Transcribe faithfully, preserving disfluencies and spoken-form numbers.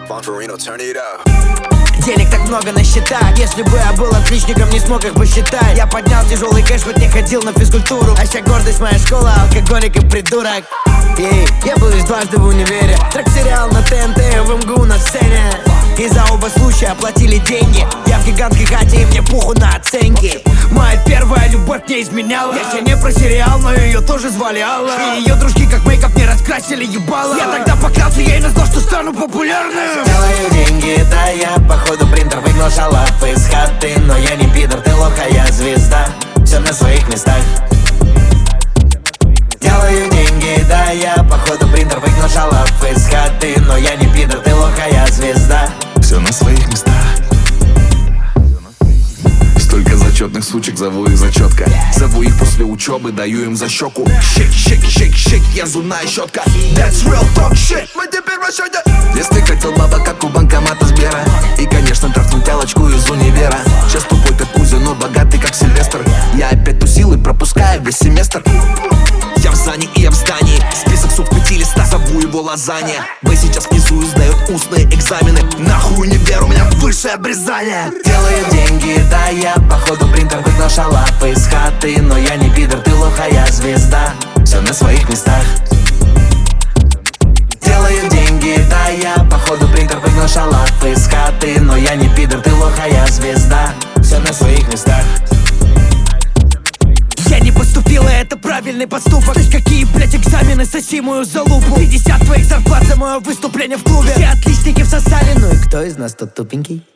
Денег так много на счетах. Если бы я был отличником, не смог их посчитать. Я поднял тяжелый кэш, хоть не ходил на физкультуру. А вся гордость моя школа, алкоголик и придурок. Ей, я был лишь дважды в универе. Трек-сериал на ТНТ, в МГУ на сцене. И за оба случая оплатили деньги. Я в гигантской хате, и мне пуху на оценки. Моя первая любовь не изменяла. Я тебе не про сериал, но ее тоже звали Алла. И ее дружки как мейкап не раскрасили ебало. Я тогда поклялся ей на зло, что стану популярным. Делаю деньги, да я походу принтер. Выгнал шалав из хаты, но я не пидор, ты лох, а я звезда. Все на своих местах. Делаю деньги, да я походу принтер. Выгнал шалав из хаты, но я не пидор, ты лох, а я звезда. Все на своих местах. Столько зачетных сучек, зову их зачетка. Зову их после учебы, даю им за щеку. Шейк, шейк, шейк, шейк, я зубная щетка. That's real talk shit, мы теперь в расчете. Если хотел баба, как у банкомата Сбера. И, конечно, трахнул телочку из универа. Сейчас тупой как Кузя, но богатый как Сильвестр. Я опять тусил и пропускаю весь семестр. Я в зане и я в здании. Список суд пяти листа, зову его лазанья. Вы сейчас внизу и сдают устные экзамены. Нахуй не веру, у меня высшее обрезание. Делаю деньги, да я походу принтер. Выгнал шалав из хаты, но я не пидор, ты лох, а я звезда. Все на своих местах. Делаю деньги, да я походу принтер. Выгнал шалав из хаты, но я не пидор, ты лох, а я звезда. Все на своих местах. Я не поступила, это правильный поступок. То есть какие, блять, экзамены, соси мою залупу. пятьдесят твоих зарплат за мое выступление в клубе. Все отличники всосали, ну и кто из нас тут тупенький?